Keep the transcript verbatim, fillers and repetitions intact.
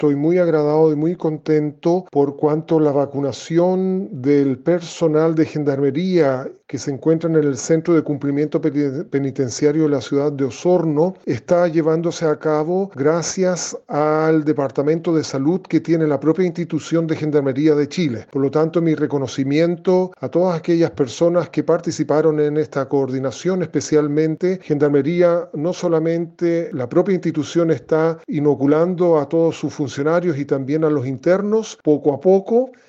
Estoy muy agradado y muy contento por cuanto la vacunación del personal de gendarmería que se encuentran en el Centro de Cumplimiento Penitenciario de la ciudad de Osorno está llevándose a cabo gracias al Departamento de Salud que tiene la propia institución de Gendarmería de Chile. Por lo tanto, mi reconocimiento a todas aquellas personas que participaron en esta coordinación, especialmente Gendarmería, no solamente la propia institución está inoculando a todos sus funcionarios y también a los internos poco a poco,